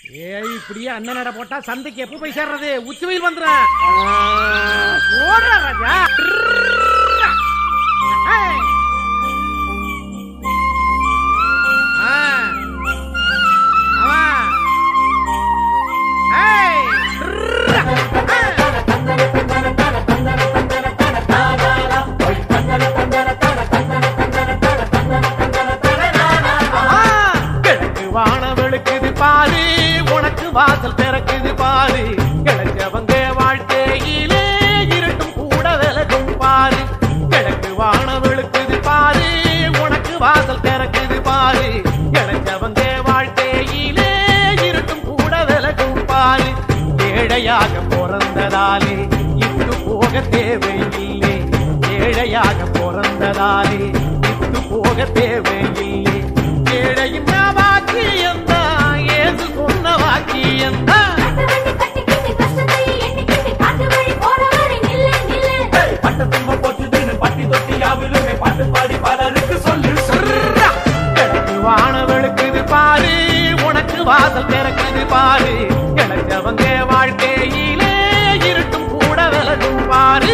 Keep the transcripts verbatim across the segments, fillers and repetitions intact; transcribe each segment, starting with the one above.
ஏய் இப்படியே அண்ணன் நட போட்டா சந்தைக்கு எப்ப போய் சேர்றது? உச்சி வெயில் வந்துடும். ஓடுற ராஜா. பாரு உனக்கு வாசல் திறக்குது பாரு, கிழக்கவங்க வாழ்க்கையிலே இருட்டும் கூட விலகும் பாரு. கிழக்கு வானம் வெளுக்குது பாரு உனக்கு வாசல் திறக்குது பாரு, கிழக்கவங்க வாழ்க்கையிலே இருட்டும் கூட விலகும் பாரு. ஏழையாக பிறந்ததாலே இட்டு போக தேவையில்லை, ஏழையாக பிறந்ததாலே இட்டு போக தேவையில்லை. ஏழையும் வாக்கியம் சொன்ன வாக்கியம் வானவெளுக்குது பாரு உனக்கு வாசல் திறக்குது பாரு, கிழக்கவங்க வாழ்க்கையிலே இருட்டும் கூட விலகும் பாரு.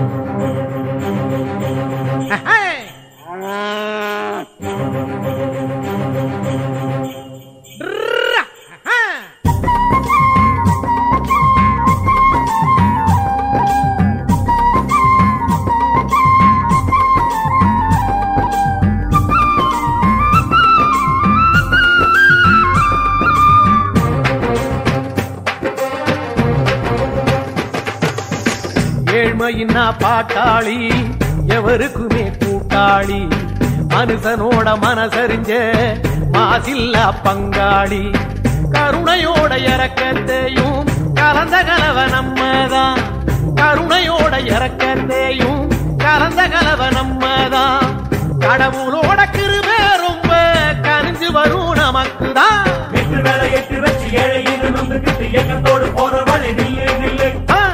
ஏழ்மையின்னா பாட்டாளி எவருக்குமே கூட்டாளி, மனுஷனோட மனசறிஞ்ச மாசில்ல பங்காளி. கருணையோட இறக்கத்தையும் கலந்த கலவ நம்மதான், கருணையோட இறக்கத்தையும் கலந்த கலவ நம்மதான். கடவுளோட கிருபை ரொம்ப கனிஞ்சு வரும் நமக்குதான். எட்டு வேலை எட்டு வச்சு ஏழையின்னு நொந்துக்கிட்டு எங்கத்தோடு போற வழி நில்லு நில்லு.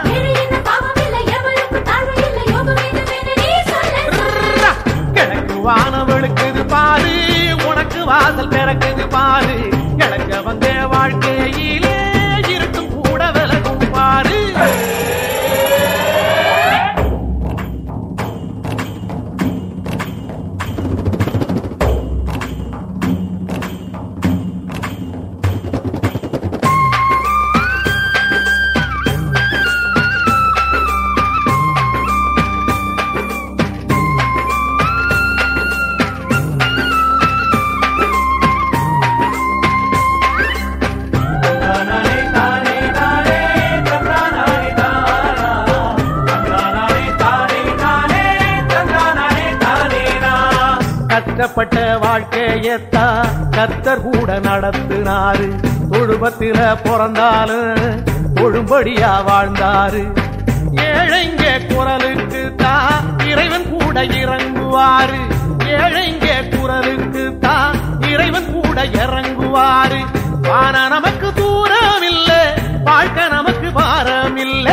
கிழக்கு வானம் வெளுக்குது பாரு உனக்கு வாசல் திறக்குது பாரு, கிழக்கவங்க வாழ்க்கையிலே இருட்டும் கூட விலகும் பாரு. கஷ்டப்பட்ட வாழ்க்கையத்தான் கர்த்தர் கூட நடத்தினாரு, தொழுபத்தில பிறந்தாலும் தொழும்படியா வாழ்ந்தாரு. ஏழைங்க குரலுக்கு தான் இறைவன் கூட இறங்குவாரு, ஏழைங்க குரலுக்கு தான் இறைவன் கூட இறங்குவாரு. ஆனா நமக்கு தூரம் இல்லை, வாழ்க்கை நமக்கு பாரம் இல்லை.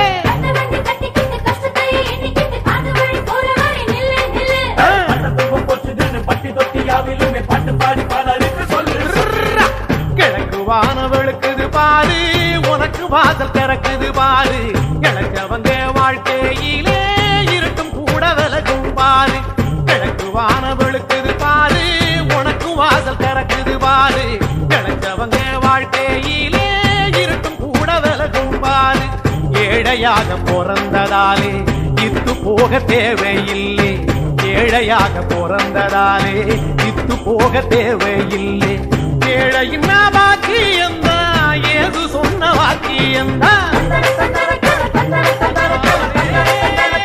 கிழக்கு வானம் வெளுக்குது பாரு உனக்கு வாசல் திறக்குது பாரு, கிழக்கவங்க வாழ்க்கையிலே இருட்டும் கூட விலகும் பாரு. கிழக்கு வானம் வெளுக்குது பாரு உனக்கு வாசல் திறக்குது பாரு, கிழக்கவங்க வாழ்க்கையிலே இருட்டும் கூட விலகும் பாரு. ஏழையாக பிறந்ததாலே இத்து போக தேவையில்லை, ஏழையாக பிறந்ததாலே இத்து போக தேவையில்லை. ஏழையின் வாக்கியம்தான் ஏது சொன்ன வாக்கியம்தான்.